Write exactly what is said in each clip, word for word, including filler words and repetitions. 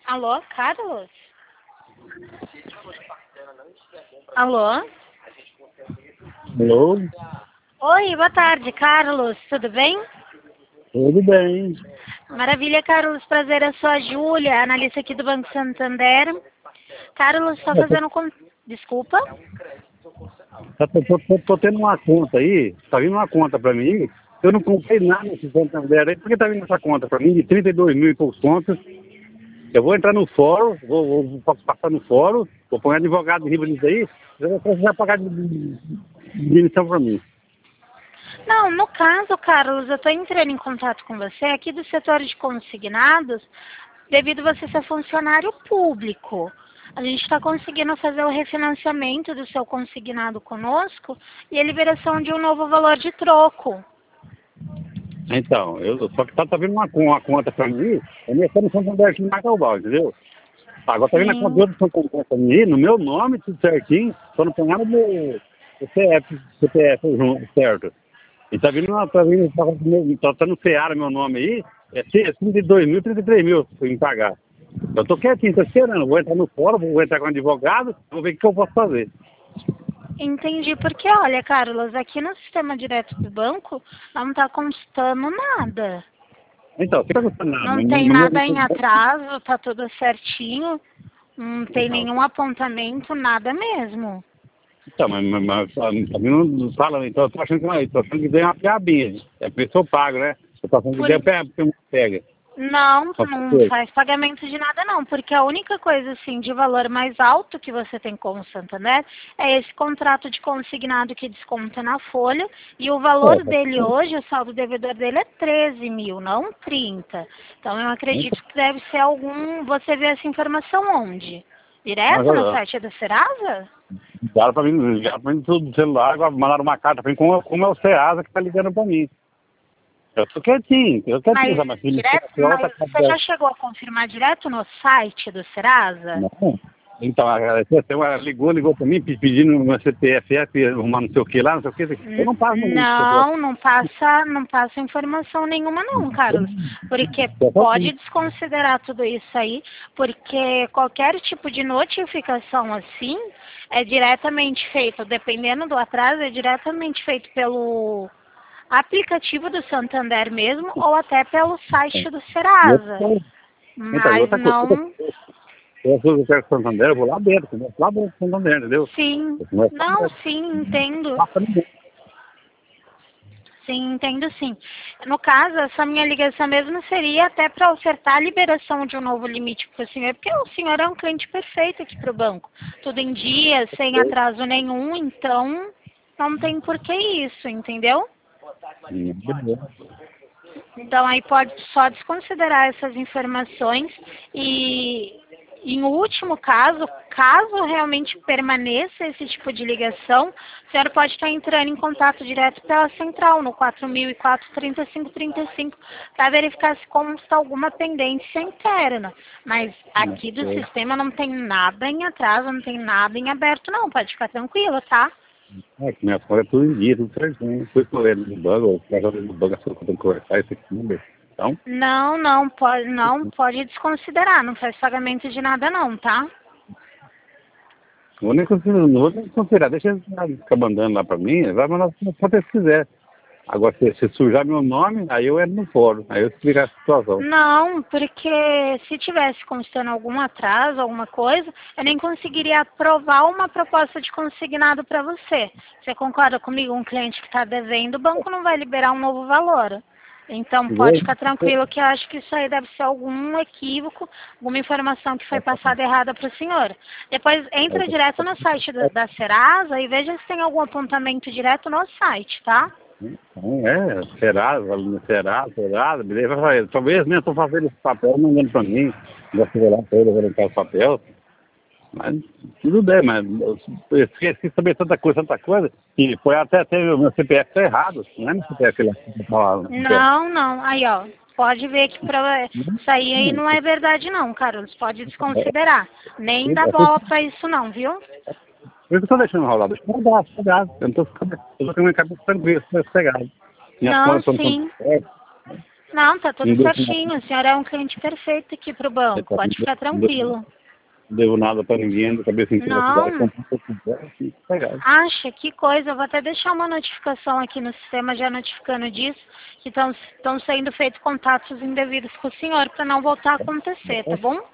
Alô, Carlos? Alô? Alô? Oi, boa tarde, Carlos. Tudo bem? Tudo bem. Maravilha, Carlos. Prazer, eu sou a Júlia, analista aqui do Banco Santander. Carlos, está fazendo... Com... Desculpa? Tô, tô, tô, tô tendo uma conta aí, tá vindo uma conta pra mim. Eu não comprei nada nesse Santander aí, por que tá vindo essa conta pra mim de trinta e dois mil e poucos contos? Eu vou entrar no fórum, vou, vou, vou passar no fórum, vou pôr um advogado de riba nisso aí, eu vou precisar pagar de, de, de demissão pra mim. Não, no caso, Carlos, eu estou entrando em contato com você aqui do setor de consignados, devido a você ser funcionário público. A gente está conseguindo fazer o refinanciamento do seu consignado conosco e a liberação de um novo valor de troco. Então, eu, só que tá, tá vindo uma, uma conta pra mim, eu não estou no Santander aqui em Macau, entendeu? Agora tá vindo a conta de outro Santander pra mim, no meu nome, tudo certinho, só não tem nada do C P F, C P F junto, certo? E tá vindo, uma, tá vindo, tá, tá no Ceará meu nome aí, é trinta e dois mil, trinta e três mil pra me pagar. Eu tô quietinho, tô esperando, vou entrar no fórum, vou entrar com o advogado, vou ver o que eu posso fazer. Entendi, porque olha, Carlos, aqui no sistema direto do banco não está constando nada. Então, o que tá custando nada? Não No, tem no nada meu... em atraso, tá tudo certinho, não tem Então, nenhum apontamento, nada mesmo. então mas, mas, mas pra mim não fala, então eu tô achando que não é isso, tô achando que vem uma piabinha. É por isso que eu pago, né? Eu tô achando que Por... vem uma pega. Não, não faz pagamento de nada não, porque a única coisa assim de valor mais alto que você tem com o Santander é esse contrato de consignado que desconta na folha e o valor É, dele hoje, o saldo devedor dele é treze mil, não trinta. Então eu acredito que deve ser algum... Você vê essa informação onde? Direto no site do Serasa? Ligaram pra mim, ligaram pra mim do celular, mandaram uma carta pra mim, como, como é o Ceasa que tá ligando pra mim. Eu tô quietinho, eu tô quietinho, Mas, mas, filho, direto, mas você já chegou a confirmar direto no site do Serasa? Não. Então, ela ligou, ligou pra mim pedindo meu C P F, arrumar não sei o que lá, não sei o que. Eu não passo no Não, não passa, não passa informação nenhuma não, Carlos. Porque pode desconsiderar tudo isso aí, porque qualquer tipo de notificação assim é diretamente feito, dependendo do atraso, é diretamente feito pelo aplicativo do Santander mesmo ou até pelo site do Serasa. Então, e Mas outra coisa, não... eu sou do Santander, eu vou lá dentro, eu vou lá dentro do Santander, entendeu? Sim, não, sim, entendo. Sim, entendo sim. No caso, essa minha ligação mesmo seria até para ofertar a liberação de um novo limite para o senhor, porque o senhor é um cliente perfeito aqui para o banco. Tudo em dia, sem atraso nenhum, então não tem por que isso, entendeu? Então aí pode só desconsiderar essas informações e, em último caso, caso realmente permaneça esse tipo de ligação, o senhor pode estar entrando em contato direto pela central no quatro mil e quatro, trinta e cinco, trinta e cinco para verificar se consta alguma pendência interna. Mas aqui do sistema não tem nada em atraso, não tem nada em aberto não, pode ficar tranquilo, tá? É, que minha folha é tudo em dia, tudo certinho. Fui com ele no banco, o cara do banco achou que eu tenho que conversar esse aqui, número. Então? Não, não pode, não pode desconsiderar, não faz pagamento de nada não, tá? Não vou nem considerar, não vou nem considerar, deixa ele ficar mandando lá pra mim, vai mandar quanto ele quiser. Agora, se, se sujar meu nome, aí eu entro no fórum, aí eu explico a situação. Não, porque se tivesse constando algum atraso, alguma coisa, eu nem conseguiria aprovar uma proposta de consignado para você. Você concorda comigo? Um cliente que está devendo, o banco não vai liberar um novo valor. Então pode ficar tranquilo que eu acho que isso aí deve ser algum equívoco, alguma informação que foi passada errada para o senhor. Depois entra direto no site da, da Serasa e veja se tem algum apontamento direto no site, tá? Então, é, Serasa, Serasa, Serasa, beleza, vai fazer. Talvez nem estou fazendo esse papel, mandando para mim, já fui lá para ele, vou limpar o papel. Mas tudo bem, mas eu esqueci de saber tanta coisa, tanta coisa, e foi até, até o meu C P F tá errado, não é meu C P F lá. Não, não, aí ó, pode ver que pra, isso aí, aí não é verdade não, Carlos, pode desconsiderar. Nem dá bola pra isso não, viu? Por isso que eu tô deixando rolar, deixa eu rodar, sossegado. Eu não tô ficando, eu tô com a minha cabeça tranquila, sossegado. Não, sim. Não, tá tudo Não devo certinho. O senhor é um cliente perfeito aqui pro banco. Pode ficar tranquilo. Não devo nada para ninguém, da cabeça em Não. quiser, Acha, que coisa. Eu vou até deixar uma notificação aqui no sistema já notificando disso, que estão sendo feitos contatos indevidos com o senhor para não voltar a acontecer, tá bom?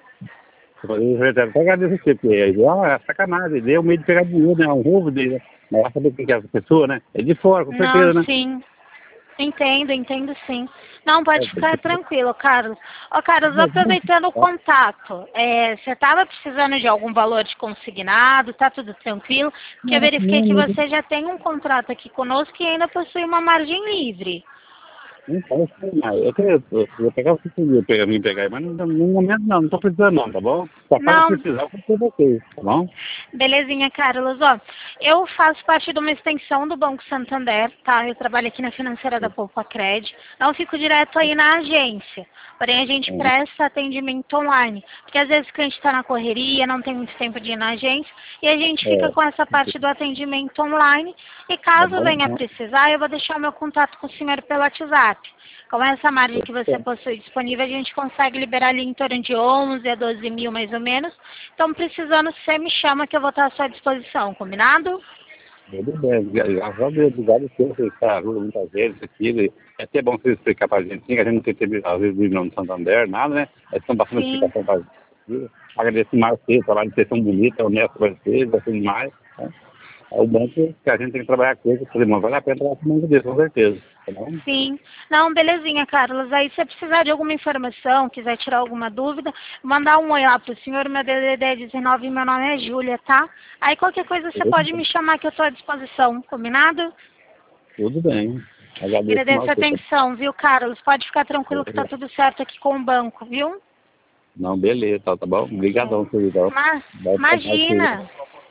Eu até agradeço você, porque a ideia é sacanagem, a ideia é um meio de pegar dinheiro, né? É um roubo dele. Mas vai saber quem que é essa pessoa, né? É de fora, com certeza, Não, né? sim. Entendo, entendo sim. Não, pode ficar tranquilo, Carlos. Ó, Carlos, aproveitando o contato, é, você estava precisando de algum valor de consignado, tá tudo tranquilo? Porque eu verifiquei que você já tem um contrato aqui conosco e ainda possui uma margem livre. Não parece mais. Eu queria, eu vou pegar o que eu pegar, me pegar, mas no, no momento não, não tô precisando não, tá bom? Só para Não. precisar, eu vou ter vocês, tá bom? Belezinha, Carlos. Ó, eu faço parte de uma extensão do Banco Santander, tá? Eu trabalho aqui na financeira da Poupa Cred. Não fico direto aí na agência. Porém, a gente presta atendimento online. Porque às vezes o cliente está na correria, não tem muito tempo de ir na agência. E a gente fica É. com essa parte do atendimento online. E caso venha precisar, eu vou deixar o meu contato com o senhor pelo WhatsApp. Com essa margem que você possui disponível, a gente consegue liberar ali em torno de onze a doze mil, mais ou menos. Então, precisando, você me chama que eu vou estar à sua disposição, combinado? Tudo bem, graças a Deus, obrigado por você estar ajuda muitas vezes aqui. É até bom você explicar pra gente, que a gente não tem tempo, às vezes, do nome do Santander, nada, né? Eles estão passando Sim. explicação pra gente. Agradeço mais vocês, trabalho de vocês tão bonito, honesto pra vocês, assim demais. Né? É o banco que a gente tem que trabalhar com isso, fazer, mas vale a pena trabalhar com o banco dele, com certeza. Tá bom? Sim. Não, belezinha, Carlos. Aí, se você precisar de alguma informação, quiser tirar alguma dúvida, mandar um oi lá pro senhor. Meu D D D é dezenove e meu nome é Júlia, tá? Aí, qualquer coisa, você pode me chamar que eu estou à disposição, combinado? Tudo bem. Agradeço Agradeço mais a você. atenção, viu, Carlos? Pode ficar tranquilo que tá tudo certo aqui com o banco, viu? Não, beleza, tá, tá bom? Obrigadão, querido. Mas, imagina.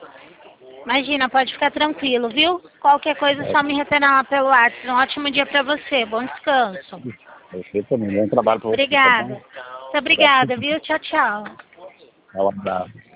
Imagina, pode ficar tranquilo, viu? Qualquer coisa, é só me retornar lá pelo WhatsApp. Um ótimo dia para você. Bom descanso. Você também. Bom trabalho para você. Obrigada. Tá, Muito obrigada, viu? Tchau, tchau. um abraço.